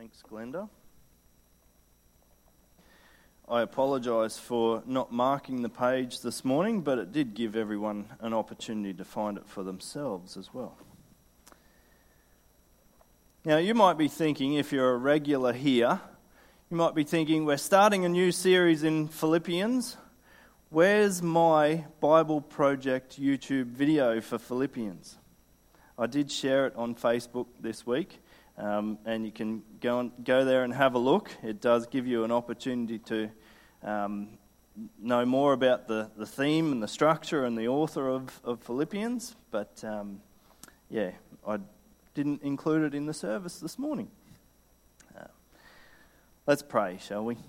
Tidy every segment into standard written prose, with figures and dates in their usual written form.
Thanks, Glenda. I apologise for not marking the page this morning, but it did give everyone an opportunity to find it for themselves as well. Now, you might be thinking, if you're a regular here, you might be thinking, we're starting a new series in Philippians. Where's my Bible Project YouTube video for Philippians? I did share it on Facebook this week. And you can go there and have a look. It does give you an opportunity to know more about the theme and the structure and the author of Philippians. But I didn't include it in the service this morning. Let's pray, shall we?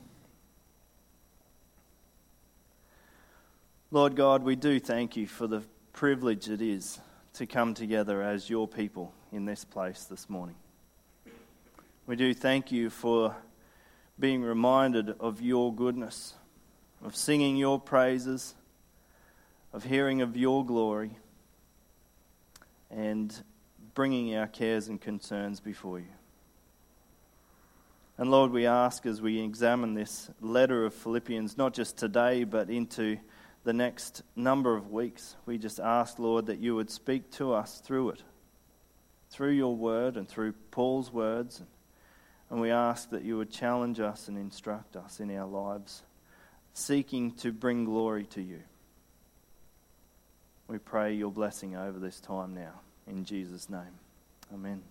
Lord God, we do thank you for the privilege it is to come together as your people in this place this morning. We do thank you for being reminded of your goodness, of singing your praises, of hearing of your glory, and bringing our cares and concerns before you. And Lord, we ask as we examine this letter of Philippians, not just today, but into the next number of weeks, we just ask, Lord, that you would speak to us through it, through your word and through Paul's words. And we ask that you would challenge us and instruct us in our lives, seeking to bring glory to you. We pray your blessing over this time now, in Jesus' name. Amen.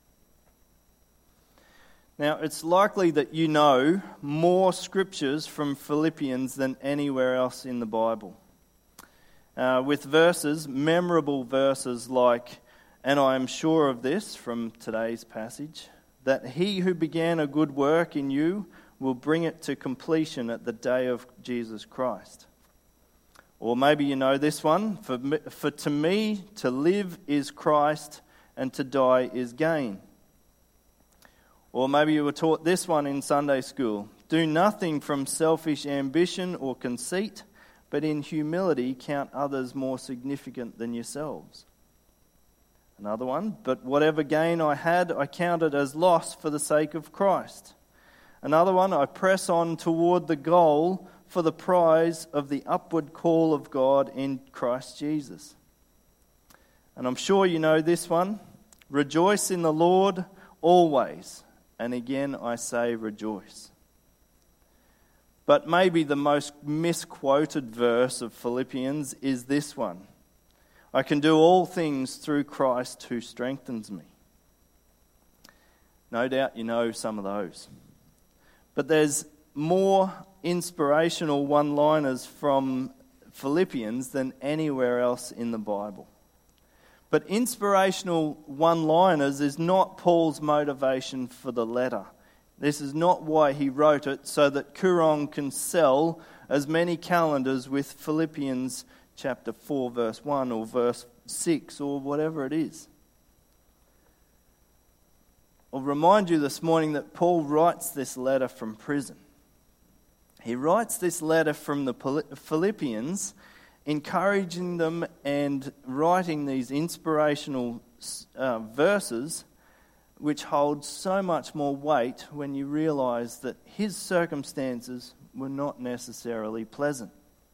Now, it's likely that you know more scriptures from Philippians than anywhere else in the Bible. With verses, memorable verses like, "And I am sure of this," from today's passage, "that he who began a good work in you will bring it to completion at the day of Jesus Christ." Or maybe you know this one, for to me to live is Christ and to die is gain. Or maybe you were taught this one in Sunday school, "Do nothing from selfish ambition or conceit, but in humility count others more significant than yourselves." Another one, "But whatever gain I had, I counted as loss for the sake of Christ." Another one, "I press on toward the goal for the prize of the upward call of God in Christ Jesus." And I'm sure you know this one, "Rejoice in the Lord always." And again I say rejoice. But maybe the most misquoted verse of Philippians is this one, "I can do all things through Christ who strengthens me." No doubt you know some of those. But there's more inspirational one-liners from Philippians than anywhere else in the Bible. But inspirational one-liners is not Paul's motivation for the letter. This is not why he wrote it, so that Koorong can sell as many calendars with Philippians chapter 4, verse 1, or verse 6, or whatever it is. I'll remind you this morning that Paul writes this letter from prison. He writes this letter from the Philippians, encouraging them and writing these inspirational verses, which hold so much more weight when you realise that his circumstances were not necessarily pleasant.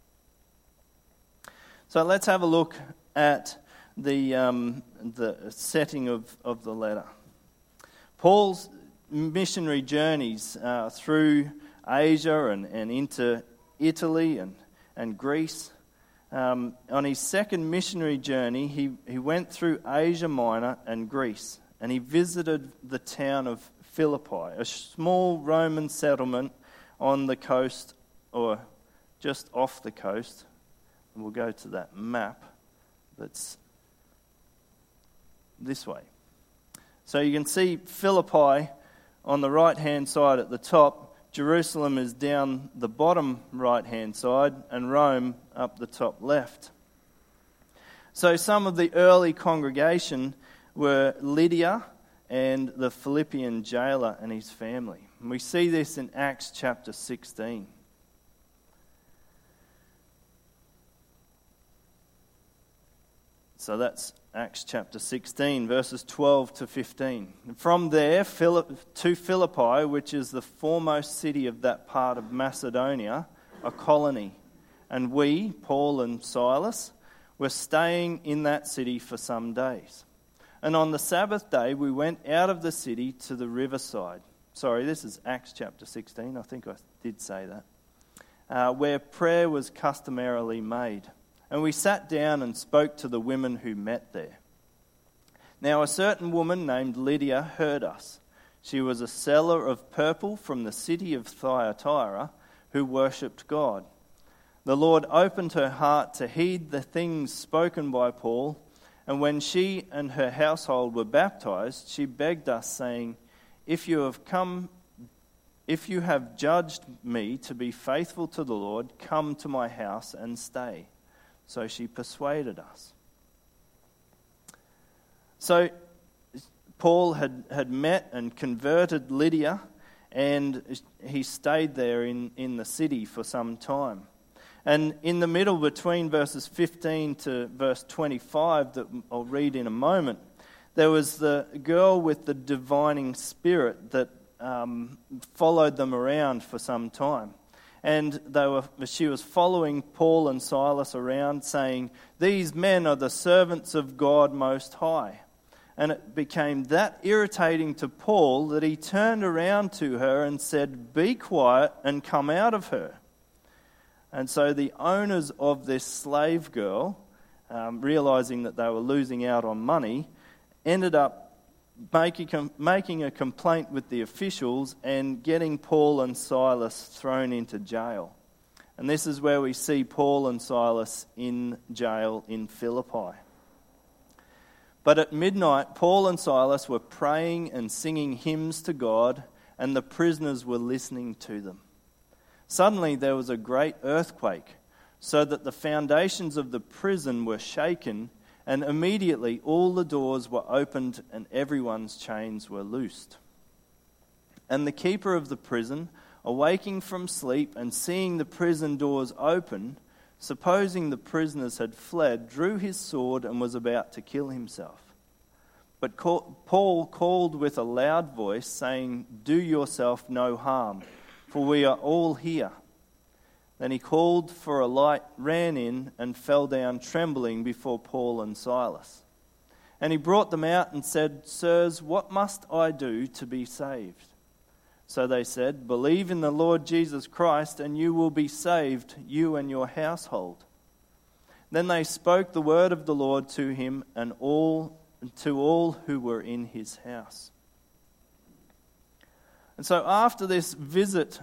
So let's have a look at the setting of the letter. Paul's missionary journeys through Asia and into Italy and Greece. On his second missionary journey, he went through Asia Minor and Greece, and he visited the town of Philippi, a small Roman settlement on the coast, or just off the coast. And we'll go to that map that's this way. So you can see Philippi on the right-hand side at the top. Jerusalem is down the bottom right-hand side, and Rome up the top left. So some of the early congregation were Lydia and the Philippian jailer and his family. And we see this in Acts chapter 16. So that's Acts chapter 16, verses 12 to 15. And from there to Philippi, which is the foremost city of that part of Macedonia, a colony. And we, Paul and Silas, were staying in that city for some days. And on the Sabbath day, we went out of the city to the riverside. Sorry, this is Acts chapter 16. I think I did say that. Where prayer was customarily made. And we sat down and spoke to the women who met there. Now a certain woman named Lydia heard us. She was a seller of purple from the city of Thyatira who worshipped God. The Lord opened her heart to heed the things spoken by Paul, and when she and her household were baptized, she begged us, saying, If you have judged me to be faithful to the Lord, come to my house and stay. So she persuaded us. So Paul had met and converted Lydia, and he stayed there in the city for some time. And in the middle between verses 15 to verse 25 that I'll read in a moment, there was the girl with the divining spirit that followed them around for some time. And she was following Paul and Silas around, saying, These men are the servants of God Most High. And it became that irritating to Paul that he turned around to her and said, Be quiet and come out of her. And so the owners of this slave girl, realizing that they were losing out on money, ended up making a complaint with the officials and getting Paul and Silas thrown into jail. And this is where we see Paul and Silas in jail in Philippi. But at midnight, Paul and Silas were praying and singing hymns to God, and the prisoners were listening to them. Suddenly there was a great earthquake, so that the foundations of the prison were shaken, and immediately all the doors were opened and everyone's chains were loosed. And the keeper of the prison, awaking from sleep and seeing the prison doors open, supposing the prisoners had fled, drew his sword and was about to kill himself. But Paul called with a loud voice, saying, Do yourself no harm, for we are all here. Then he called for a light, ran in, and fell down trembling before Paul and Silas. And he brought them out and said, Sirs, what must I do to be saved? So they said, Believe in the Lord Jesus Christ, and you will be saved, you and your household. Then they spoke the word of the Lord to him and to all who were in his house. And so after this visit,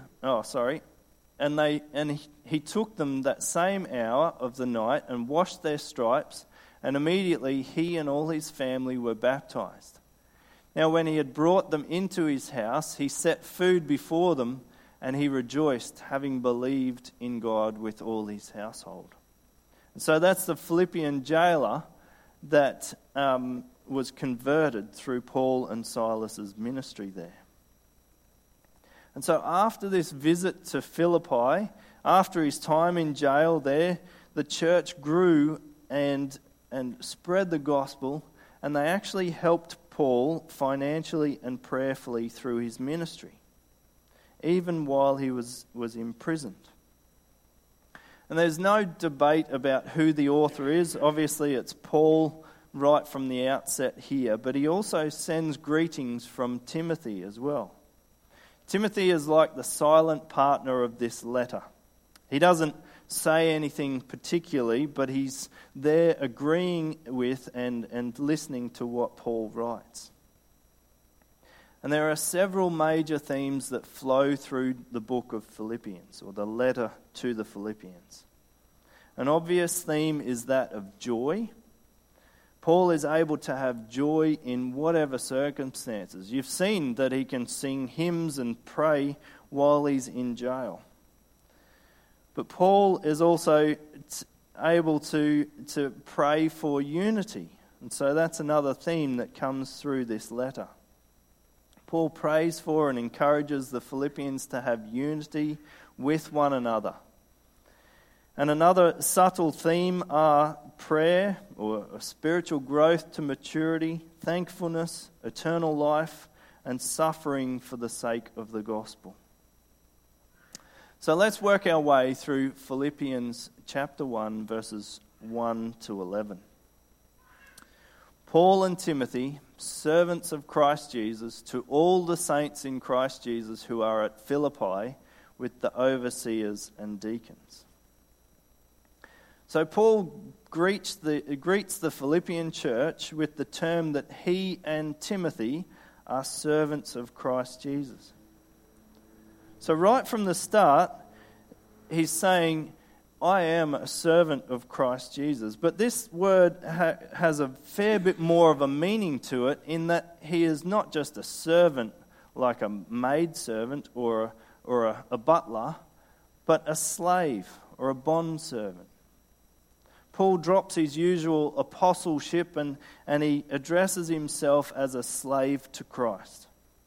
he took them that same hour of the night and washed their stripes, and immediately he and all his family were baptized. Now when he had brought them into his house, he set food before them, and he rejoiced, having believed in God with all his household. And so that's the Philippian jailer that was converted through Paul and Silas's ministry there. And so after this visit to Philippi, after his time in jail there, the church grew and spread the gospel, and they actually helped Paul financially and prayerfully through his ministry, even while he was imprisoned. And there's no debate about who the author is. Obviously it's Paul right from the outset here, but he also sends greetings from Timothy as well. Timothy is like the silent partner of this letter. He doesn't say anything particularly, but he's there agreeing with and listening to what Paul writes. And there are several major themes that flow through the book of Philippians, or the letter to the Philippians. An obvious theme is that of joy. Paul is able to have joy in whatever circumstances. You've seen that he can sing hymns and pray while he's in jail. But Paul is also able to pray for unity. And so that's another theme that comes through this letter. Paul prays for and encourages the Philippians to have unity with one another. And another subtle theme are prayer or spiritual growth to maturity, thankfulness, eternal life, and suffering for the sake of the gospel. So let's work our way through Philippians chapter 1, verses 1 to 11. Paul and Timothy, servants of Christ Jesus, to all the saints in Christ Jesus who are at Philippi, with the overseers and deacons. So Paul greets the Philippian church with the term that he and Timothy are servants of Christ Jesus. So right from the start, he's saying, I am a servant of Christ Jesus. But this word has a fair bit more of a meaning to it, in that he is not just a servant like a maidservant or a butler, but a slave or a bondservant. Paul drops his usual apostleship and he addresses himself as a slave to Christ.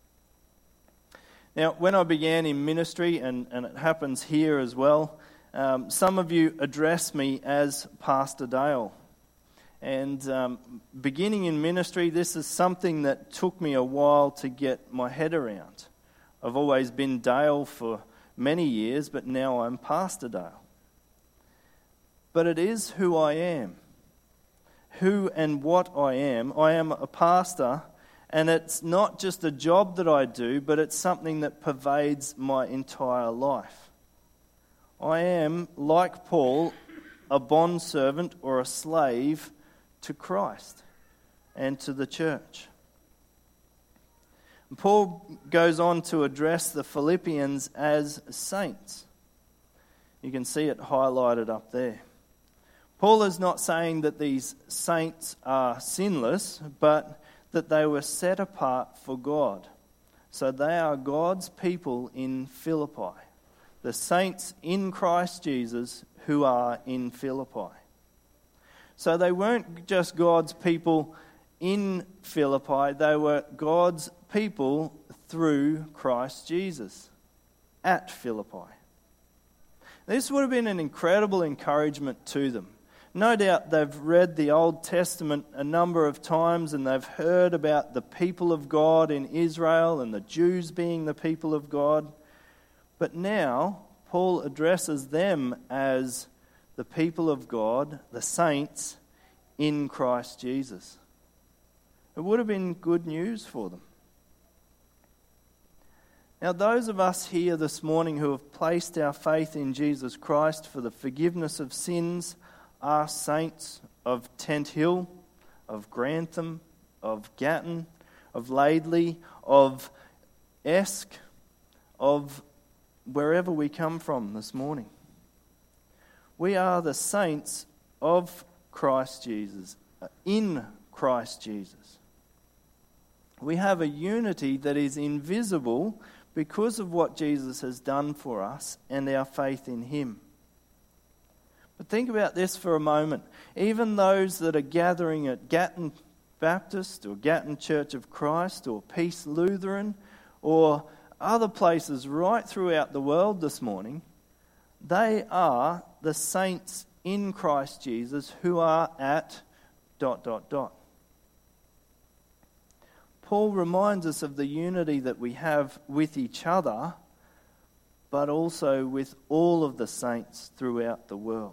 Now, when I began in ministry, and it happens here as well, some of you address me as Pastor Dale. And beginning in ministry, this is something that took me a while to get my head around. I've always been Dale for many years, but now I'm Pastor Dale. But it is who I am. Who and what I am. I am a pastor, and it's not just a job that I do, but it's something that pervades my entire life. I am, like Paul, a bondservant or a slave to Christ and to the church. Paul goes on to address the Philippians as saints. You can see it highlighted up there. Paul is not saying that these saints are sinless, but that they were set apart for God. So they are God's people in Philippi, the saints in Christ Jesus who are in Philippi. So they weren't just God's people in Philippi, they were God's people through Christ Jesus at Philippi. This would have been an incredible encouragement to them. No doubt they've read the Old Testament a number of times and they've heard about the people of God in Israel and the Jews being the people of God. But now Paul addresses them as the people of God, the saints in Christ Jesus. It would have been good news for them. Now, those of us here this morning who have placed our faith in Jesus Christ for the forgiveness of sins are saints of Tent Hill, of Grantham, of Gatton, of Laidley, of Esk, of wherever we come from this morning. We are the saints of Christ Jesus, in Christ Jesus. We have a unity that is invisible because of what Jesus has done for us and our faith in him. But think about this for a moment. Even those that are gathering at Gatton Baptist or Gatton Church of Christ or Peace Lutheran or other places right throughout the world this morning, they are the saints in Christ Jesus who are at ... Paul reminds us of the unity that we have with each other, but also with all of the saints throughout the world.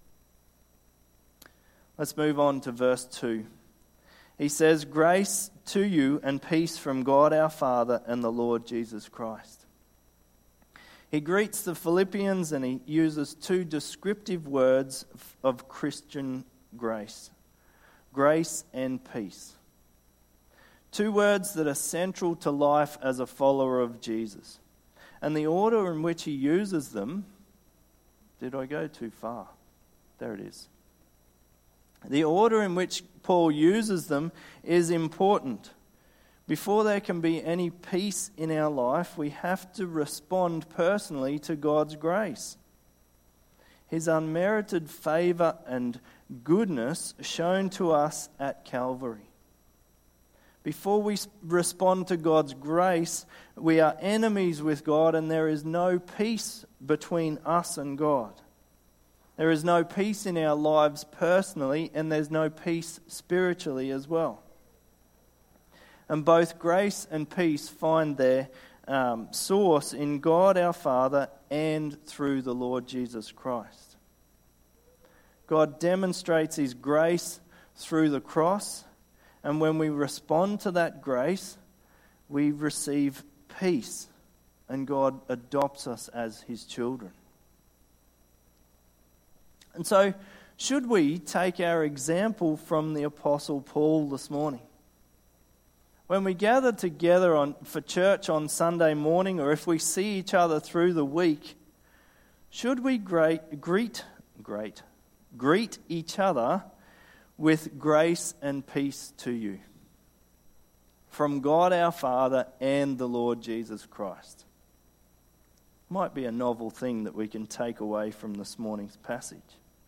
Let's move on to verse 2. He says, "Grace to you and peace from God our Father and the Lord Jesus Christ." He greets the Philippians and he uses two descriptive words of Christian grace. Grace and peace. Two words that are central to life as a follower of Jesus. And the order in which he uses them... Did I go too far? There it is. The order in which Paul uses them is important. Before there can be any peace in our life, we have to respond personally to God's grace. His unmerited favour and goodness shown to us at Calvary. Before we respond to God's grace, we are enemies with God and there is no peace between us and God. There is no peace in our lives personally, and there's no peace spiritually as well. And both grace and peace find their source in God our Father and through the Lord Jesus Christ. God demonstrates His grace through the cross, and when we respond to that grace, we receive peace, and God adopts us as His children. And so, should we take our example from the Apostle Paul this morning? When we gather together for church on Sunday morning, or if we see each other through the week, should we greet each other with grace and peace to you from God our Father and the Lord Jesus Christ? Might be a novel thing that we can take away from this morning's passage.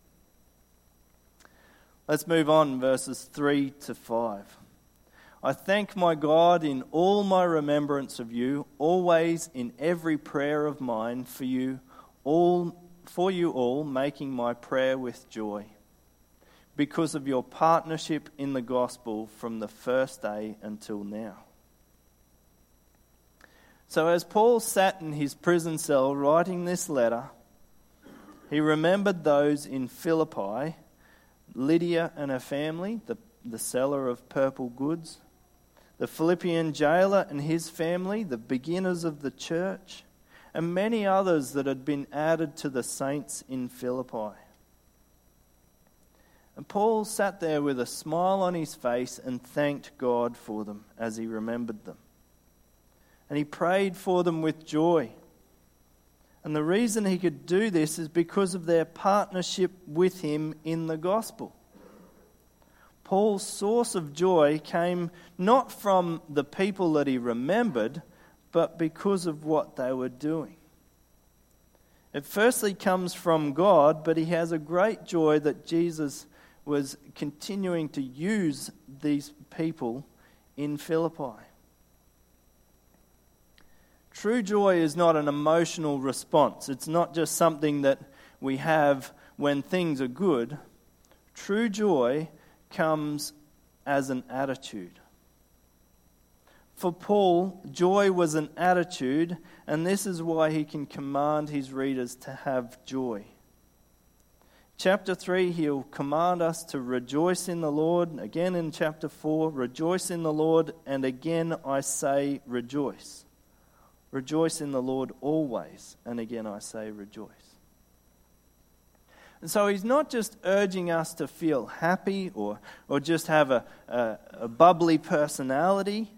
Let's move on, verses 3 to 5. I thank my God in all my remembrance of you, always in every prayer of mine for you all, making my prayer with joy, because of your partnership in the gospel from the first day until now. So as Paul sat in his prison cell writing this letter, he remembered those in Philippi, Lydia and her family, the seller of purple goods, the Philippian jailer and his family, the beginners of the church, and many others that had been added to the saints in Philippi. And Paul sat there with a smile on his face and thanked God for them as he remembered them. And he prayed for them with joy. And the reason he could do this is because of their partnership with him in the gospel. Paul's source of joy came not from the people that he remembered, but because of what they were doing. It firstly comes from God, but he has a great joy that Jesus was continuing to use these people in Philippi. True joy is not an emotional response. It's not just something that we have when things are good. True joy comes as an attitude. For Paul, joy was an attitude, and this is why he can command his readers to have joy. Chapter 3, he'll command us to rejoice in the Lord. Again in chapter 4, rejoice in the Lord, and again I say rejoice. Rejoice in the Lord always, and again I say rejoice. And so he's not just urging us to feel happy or just have a bubbly personality,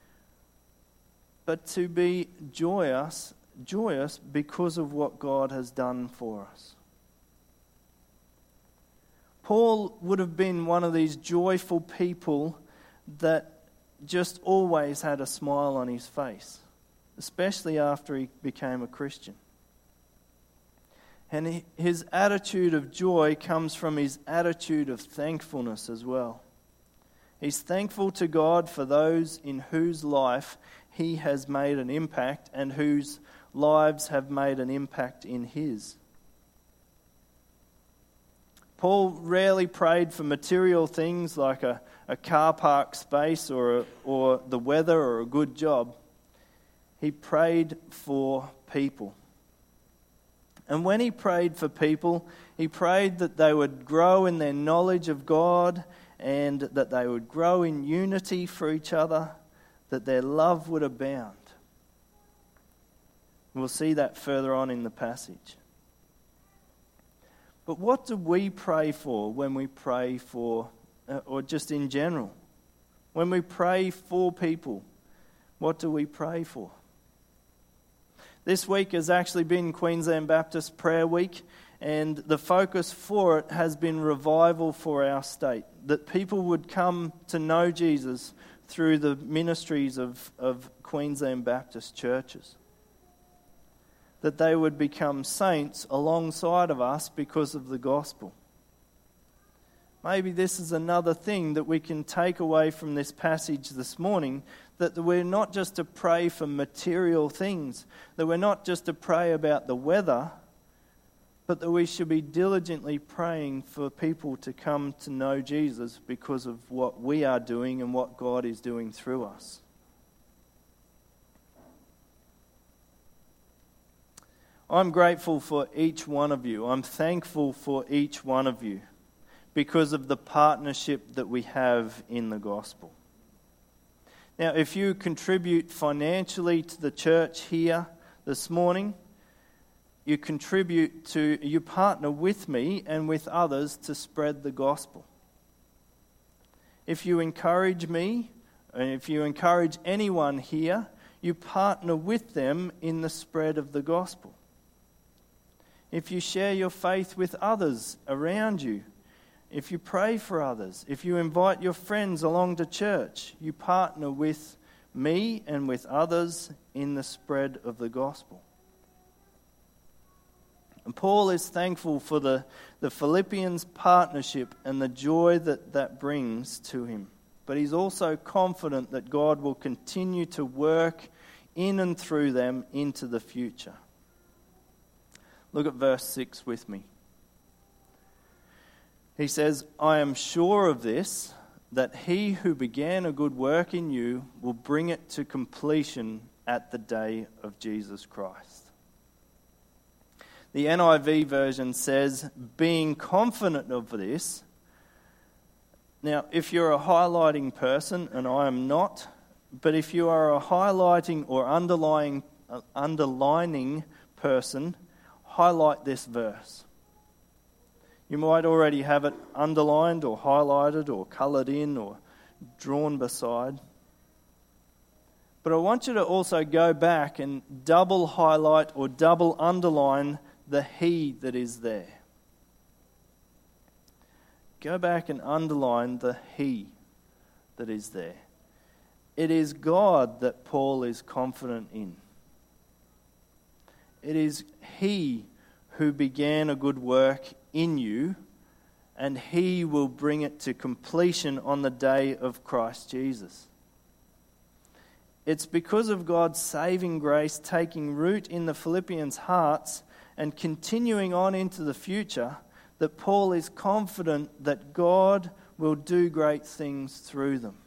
but to be joyous because of what God has done for us. Paul would have been one of these joyful people that just always had a smile on his face, especially after he became a Christian. And his attitude of joy comes from his attitude of thankfulness as well. He's thankful to God for those in whose life he has made an impact and whose lives have made an impact in his. Paul rarely prayed for material things like a car park space or the weather or a good job. He prayed for people. And when he prayed for people, he prayed that they would grow in their knowledge of God and that they would grow in unity for each other, that their love would abound. We'll see that further on in the passage. But what do we pray for when we pray for, or just in general? When we pray for people, what do we pray for? This week has actually been Queensland Baptist Prayer Week, and the focus for it has been revival for our state, that people would come to know Jesus through the ministries of Queensland Baptist churches, that they would become saints alongside of us because of the gospel. Maybe this is another thing that we can take away from this passage this morning, that we're not just to pray for material things, that we're not just to pray about the weather, but that we should be diligently praying for people to come to know Jesus because of what we are doing and what God is doing through us. I'm grateful for each one of you. I'm thankful for each one of you because of the partnership that we have in the gospel. Now, if you contribute financially to the church here this morning, you partner with me and with others to spread the gospel. If you encourage me, and if you encourage anyone here, you partner with them in the spread of the gospel. If you share your faith with others around you, if you pray for others, if you invite your friends along to church, you partner with me and with others in the spread of the gospel. And Paul is thankful for the Philippians' partnership and the joy that brings to him. But he's also confident that God will continue to work in and through them into the future. Look at verse 6 with me. He says, I am sure of this, that he who began a good work in you will bring it to completion at the day of Jesus Christ. The NIV version says, being confident of this. Now, if you're a highlighting person, and I am not, but if you are a highlighting or underlining person, highlight this verse. You might already have it underlined or highlighted or coloured in or drawn beside. But I want you to also go back and double highlight or double underline the he that is there. Go back and underline the he that is there. It is God that Paul is confident in. It is he who began a good work in you, and he will bring it to completion on the day of Christ Jesus. It's because of God's saving grace taking root in the Philippians' hearts and continuing on into the future that Paul is confident that God will do great things through them.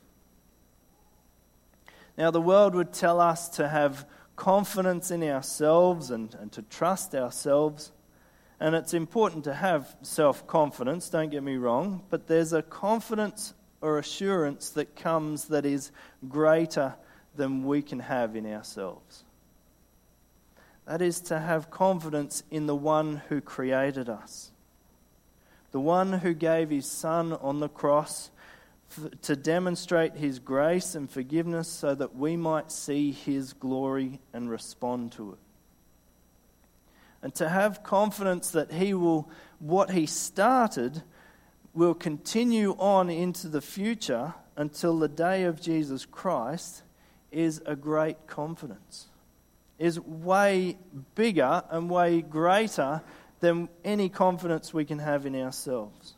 Now, the world would tell us to have confidence in ourselves and to trust ourselves. And it's important to have self-confidence, don't get me wrong, but there's a confidence or assurance that comes that is greater than we can have in ourselves. That is to have confidence in the one who created us, the one who gave his Son on the cross to demonstrate his grace and forgiveness so that we might see his glory and respond to it. And to have confidence that what he started will continue on into the future until the day of Jesus Christ is a great confidence. Is way bigger and way greater than any confidence we can have in ourselves.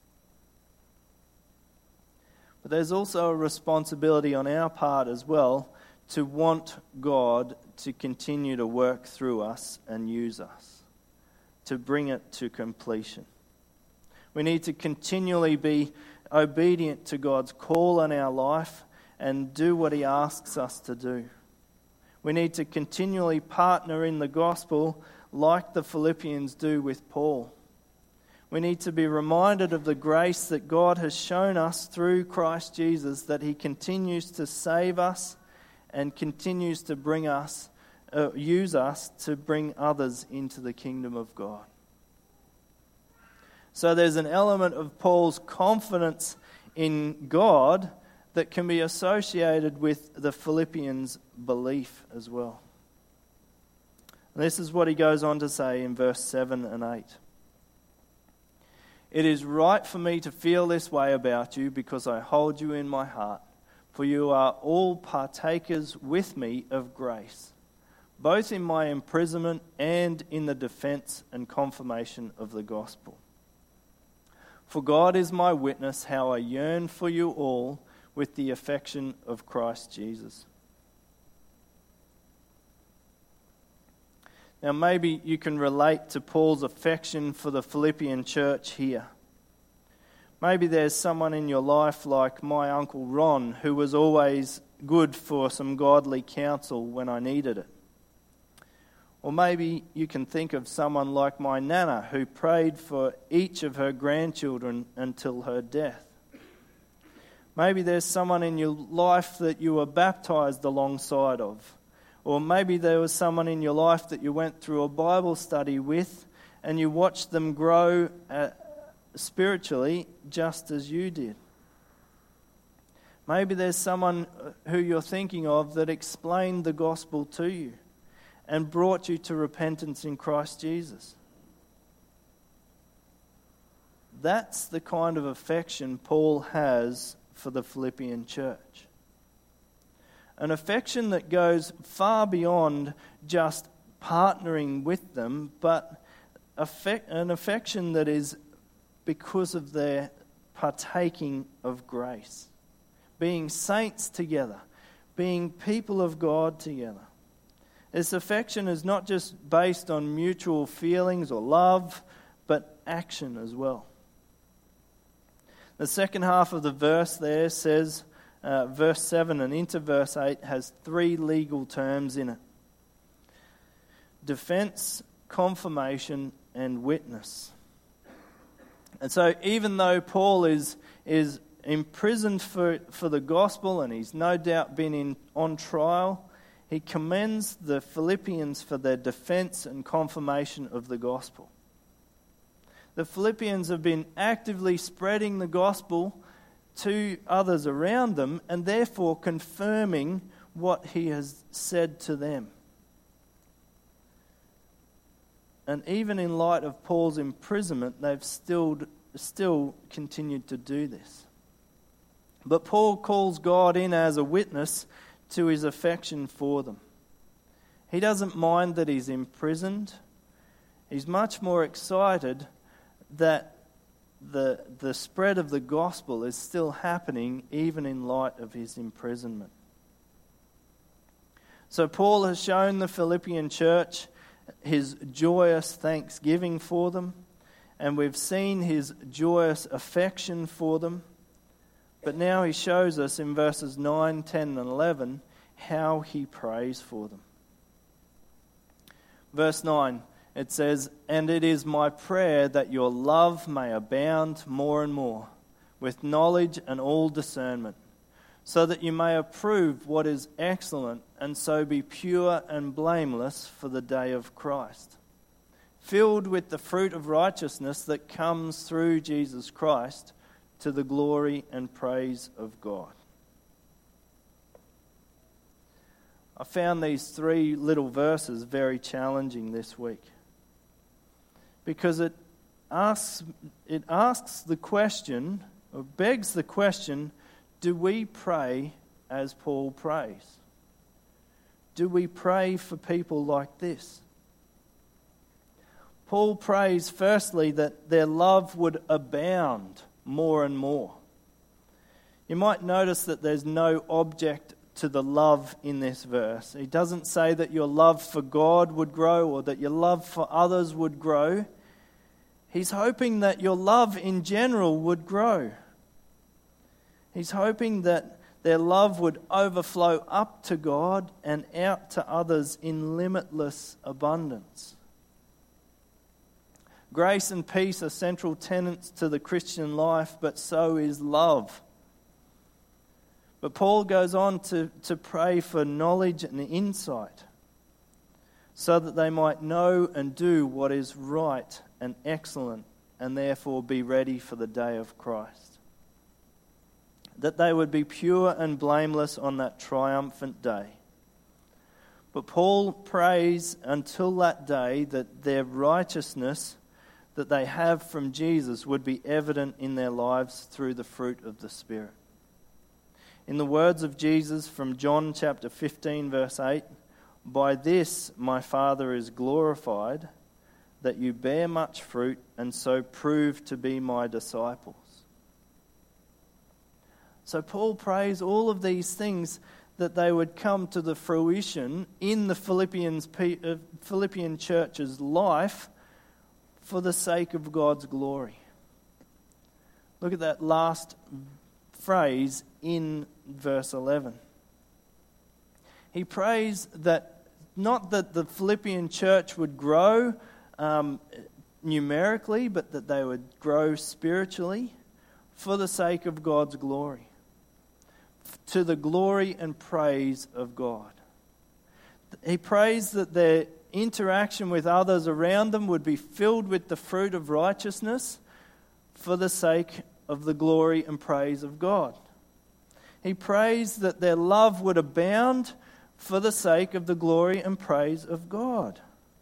But there's also a responsibility on our part as well to want God to continue to work through us and use us, to bring it to completion. We need to continually be obedient to God's call in our life and do what he asks us to do. We need to continually partner in the gospel like the Philippians do with Paul. We need to be reminded of the grace that God has shown us through Christ Jesus, that he continues to save us and continues to use us to bring others into the kingdom of God. So there's an element of Paul's confidence in God that can be associated with the Philippians' belief as well. And this is what he goes on to say in verse 7 and 8. It is right for me to feel this way about you because I hold you in my heart. For you are all partakers with me of grace, both in my imprisonment and in the defense and confirmation of the gospel. For God is my witness how I yearn for you all with the affection of Christ Jesus. Now maybe you can relate to Paul's affection for the Philippian church here. Maybe there's someone in your life like my Uncle Ron, who was always good for some godly counsel when I needed it. Or maybe you can think of someone like my Nana, who prayed for each of her grandchildren until her death. Maybe there's someone in your life that you were baptized alongside of. Or maybe there was someone in your life that you went through a Bible study with and you watched them grow spiritually just as you did. Maybe there's someone who you're thinking of that explained the gospel to you and brought you to repentance in Christ Jesus. That's the kind of affection Paul has for the Philippian church. An affection that goes far beyond just partnering with them, but an affection that is because of their partaking of grace. Being saints together, being people of God together. This affection is not just based on mutual feelings or love, but action as well. The second half of the verse there says, verse 7 and into verse 8 has 3 legal terms in it. Defense, confirmation, and witness. And so even though Paul is imprisoned for the gospel, and he's no doubt been on trial, he commends the Philippians for their defense and confirmation of the gospel. The Philippians have been actively spreading the gospel to others around them and therefore confirming what he has said to them. And even in light of Paul's imprisonment, they've still continued to do this. But Paul calls God in as a witness to his affection for them. He doesn't mind that he's imprisoned. He's much more excited that the spread of the gospel is still happening even in light of his imprisonment. So Paul has shown the Philippian church his joyous thanksgiving for them, and we've seen his joyous affection for them. But now he shows us in verses 9, 10 and 11 how he prays for them. Verse 9, it says, "And it is my prayer that your love may abound more and more, with knowledge and all discernment, so that you may approve what is excellent, and so be pure and blameless for the day of Christ, filled with the fruit of righteousness that comes through Jesus Christ, to the glory and praise of God." I found these 3 little verses very challenging this week, because it asks the question, or begs the question, do we pray as Paul prays? Do we pray for people like this? Paul prays firstly that their love would abound more and more. You might notice that there's no object to the love in this verse. He doesn't say that your love for God would grow or that your love for others would grow. He's hoping that your love in general would grow. He's hoping that their love would overflow up to God and out to others in limitless abundance. Grace and peace are central tenets to the Christian life, but so is love. But Paul goes on to pray for knowledge and insight, so that they might know and do what is right and excellent, and therefore be ready for the day of Christ. That they would be pure and blameless on that triumphant day. But Paul prays until that day that their righteousness that they have from Jesus would be evident in their lives through the fruit of the Spirit. In the words of Jesus from John chapter 15 verse 8, "By this my Father is glorified, that you bear much fruit and so prove to be my disciples." So Paul prays all of these things that they would come to the fruition in the Philippian church's life for the sake of God's glory. Look at that last phrase in verse 11. He prays that not that the Philippian church would grow numerically, but that they would grow spiritually for the sake of God's glory, to the glory and praise of God. He prays that their interaction with others around them would be filled with the fruit of righteousness for the sake of the glory and praise of God. He prays that their love would abound for the sake of the glory and praise of God.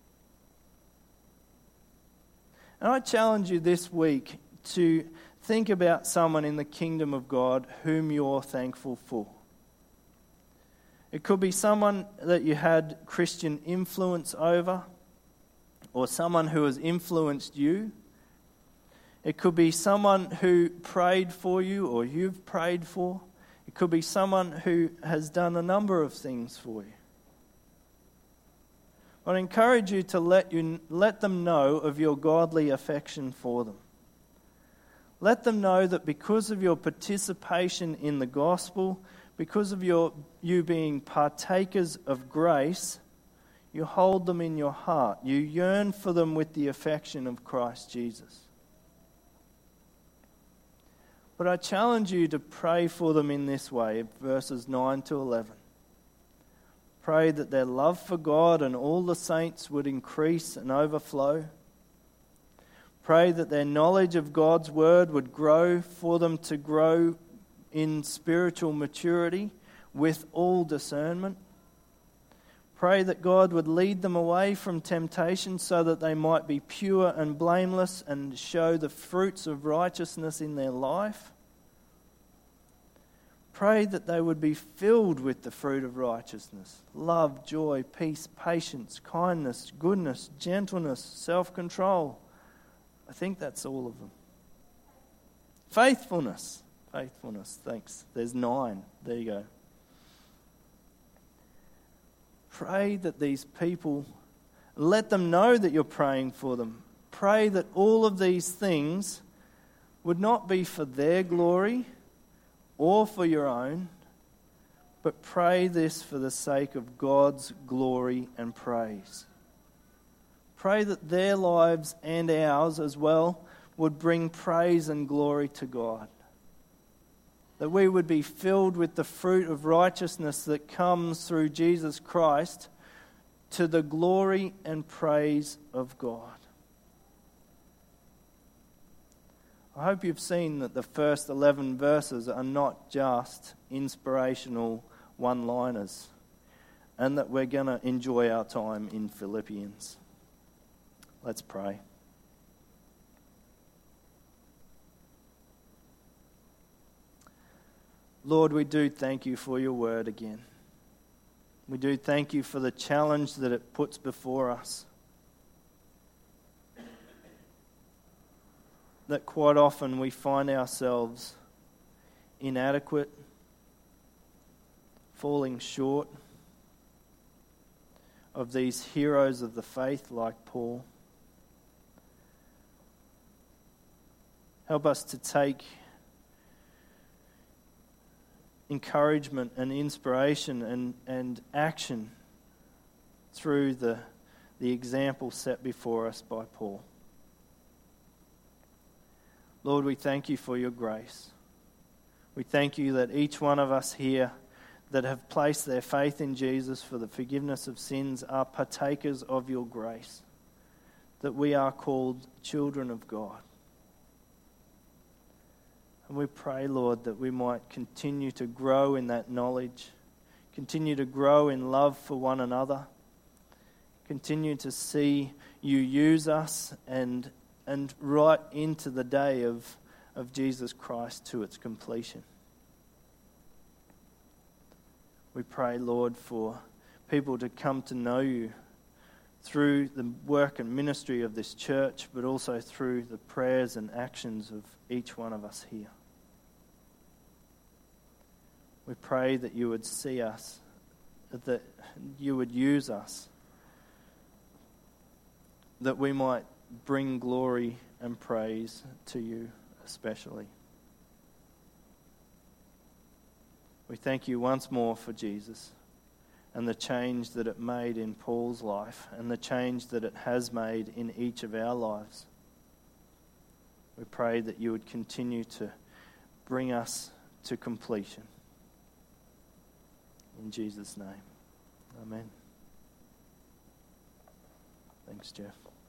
And I challenge you this week to think about someone in the kingdom of God whom you're thankful for. It could be someone that you had Christian influence over, or someone who has influenced you. It could be someone who prayed for you or you've prayed for. It could be someone who has done a number of things for you. I encourage you to let them know of your godly affection for them. Let them know that because of your participation in the gospel, because of you being partakers of grace, you hold them in your heart. You yearn for them with the affection of Christ Jesus. But I challenge you to pray for them in this way, verses 9 to 11. Pray that their love for God and all the saints would increase and overflow. Pray that their knowledge of God's word would grow, for them to grow in spiritual maturity with all discernment. Pray that God would lead them away from temptation so that they might be pure and blameless and show the fruits of righteousness in their life. Pray that they would be filled with the fruit of righteousness: love, joy, peace, patience, kindness, goodness, gentleness, self-control. I think that's all of them. Faithfulness, thanks. There's 9. There you go. Pray that these people, let them know that you're praying for them. Pray that all of these things would not be for their glory or for your own, but pray this for the sake of God's glory and praise. Pray that their lives and ours as well would bring praise and glory to God. That we would be filled with the fruit of righteousness that comes through Jesus Christ to the glory and praise of God. I hope you've seen that the first 11 verses are not just inspirational one-liners, and that we're going to enjoy our time in Philippians. Let's pray. Lord, we do thank you for your word again. We do thank you for the challenge that it puts before us. That quite often we find ourselves inadequate, falling short of these heroes of the faith like Paul. Help us to take encouragement and inspiration and action through the example set before us by Paul. Lord, we thank you for your grace. We thank you that each one of us here that have placed their faith in Jesus for the forgiveness of sins are partakers of your grace, that we are called children of God. And we pray, Lord, that we might continue to grow in that knowledge, continue to grow in love for one another, continue to see you use us and right into the day of Jesus Christ to its completion. We pray, Lord, for people to come to know you through the work and ministry of this church, but also through the prayers and actions of each one of us here. We pray that you would see us, that you would use us, that we might bring glory and praise to you especially. We thank you once more for Jesus and the change that it made in Paul's life and the change that it has made in each of our lives. We pray that you would continue to bring us to completion. In Jesus' name, amen. Thanks, Jeff.